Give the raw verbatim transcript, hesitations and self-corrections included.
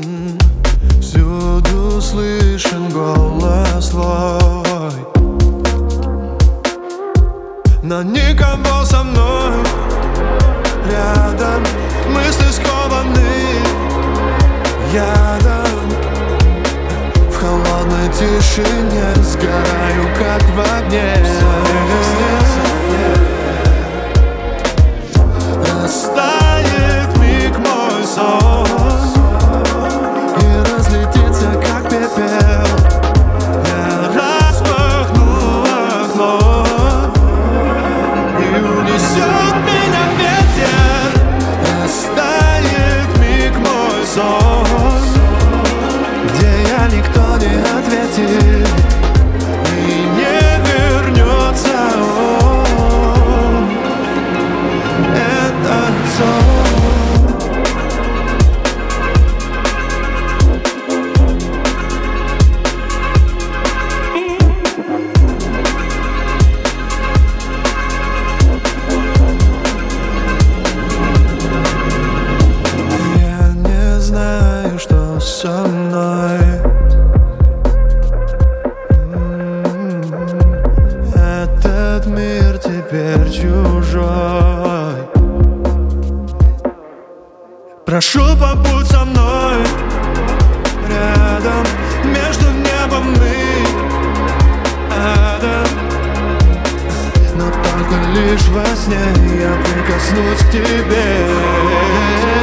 Всюду слышен голос твой, но никого со мной рядом. Мысли скованы ядом. В холодной тишине сгораю, как в огне. Растает миг мой сон и разлетится, как пепел. Я распахну окно и унесет меня ветер. Растает миг мой сон, где я никто не ответит и не вернется он. Этот сон. Я не знаю, что со мной. Этот мир теперь чужой. Прошу, побудь со мной рядом. Между небом и адом. Но только лишь во сне я прикоснусь к тебе.